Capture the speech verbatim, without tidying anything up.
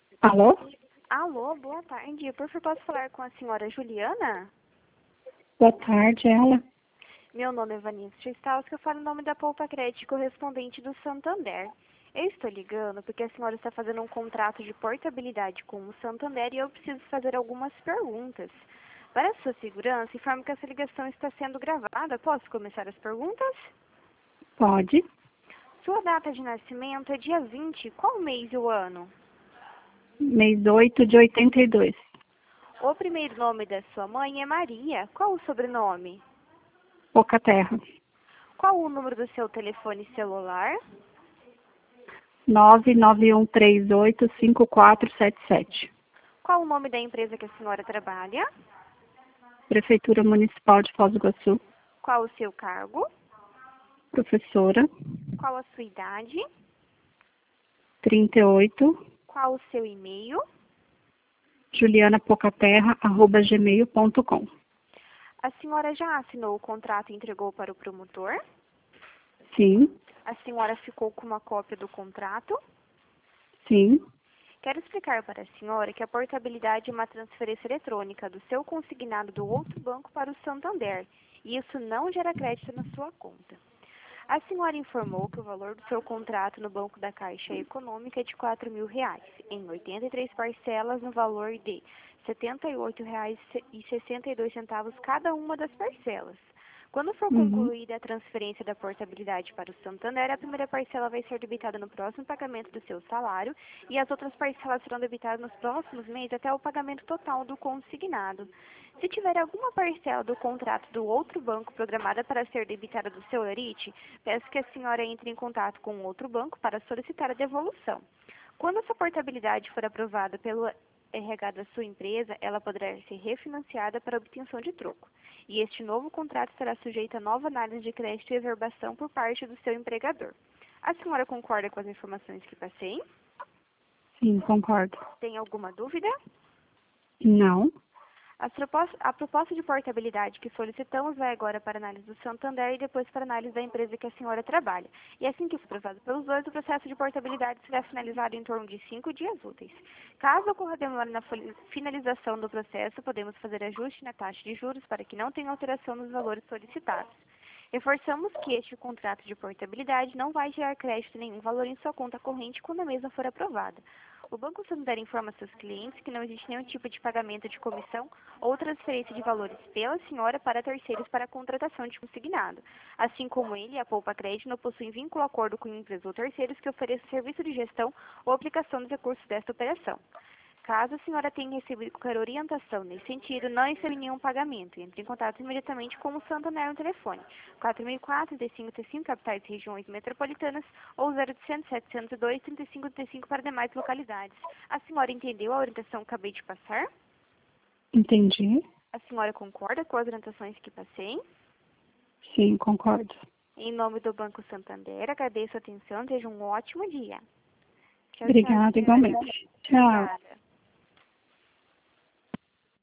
Alô? Alô, boa tarde. Por favor, posso falar com a senhora Juliana? Boa tarde, ela. Meu nome é Vanessa Staus, que eu falo em nome da Poupa Crédito correspondente do Santander. Eu estou ligando porque a senhora está fazendo um contrato de portabilidade com o Santander e eu preciso fazer algumas perguntas. Para sua segurança, informo que essa ligação está sendo gravada. Posso começar as perguntas? Pode. Sua data de nascimento é dia vinte. Qual mês e o ano? Mês oito de oitenta e dois. O primeiro nome da sua mãe é Maria. Qual o sobrenome? Pouca terra. Qual o número do seu telefone celular? nove nove um três oito cinco quatro sete sete. Qual o nome da empresa que a senhora trabalha? Prefeitura Municipal de Foz do Iguaçu. Qual o seu cargo? Professora. Qual a sua idade? trinta e oito. Qual o seu e-mail? juliana pocaterra arroba gmail ponto com. A senhora já assinou o contrato e entregou para o promotor? Sim. A senhora ficou com uma cópia do contrato? Sim. Quero explicar para a senhora que a portabilidade é uma transferência eletrônica do seu consignado do outro banco para o Santander, e isso não gera crédito na sua conta. A senhora informou que o valor do seu contrato no Banco da Caixa Econômica é de quatro mil reais, em oitenta e três parcelas no valor de setenta e oito reais e sessenta e dois centavos cada uma das parcelas. Quando for Uhum. concluída a transferência da portabilidade para o Santander, a primeira parcela vai ser debitada no próximo pagamento do seu salário e as outras parcelas serão debitadas nos próximos meses até o pagamento total do consignado. Se tiver alguma parcela do contrato do outro banco programada para ser debitada do seu lerite, peço que a senhora entre em contato com o outro banco para solicitar a devolução. Quando essa portabilidade for aprovada pelo R H da sua empresa, ela poderá ser refinanciada para obtenção de troco. E este novo contrato será sujeito a nova análise de crédito e averbação por parte do seu empregador. A senhora concorda com as informações que passei? Sim, concordo. Tem alguma dúvida? Não. As proposta, a proposta de portabilidade que solicitamos vai agora para análise do Santander e depois para análise da empresa que a senhora trabalha. E assim que for aprovado pelos dois, o processo de portabilidade será finalizado em torno de cinco dias úteis. Caso ocorra demora na finalização do processo, podemos fazer ajuste na taxa de juros para que não tenha alteração nos valores solicitados. Reforçamos que este contrato de portabilidade não vai gerar crédito nenhum valor em sua conta corrente quando a mesma for aprovada. O Banco Santander informa a seus clientes que não existe nenhum tipo de pagamento de comissão ou transferência de valores pela senhora para terceiros para a contratação de consignado. Assim como ele, a Poupa Crédito não possui vínculo ou acordo com empresas ou terceiros que ofereçam serviço de gestão ou aplicação dos recursos desta operação. Caso a senhora tenha recebido qualquer orientação nesse sentido, não recebe nenhum pagamento. Entre em contato imediatamente com o Santander no telefone quatro mil e quatro, trinta e cinco trinta e cinco, capitais e regiões metropolitanas, ou zero oitocentos, setecentos e dois, trinta e cinco trinta e cinco para demais localidades. A senhora entendeu a orientação que acabei de passar? Entendi. A senhora concorda com as orientações que passei? Sim, concordo. Em nome do Banco Santander, agradeço a atenção. Desejo um ótimo dia. Tchau, tchau. Obrigada, igualmente. Tchau. Obrigada.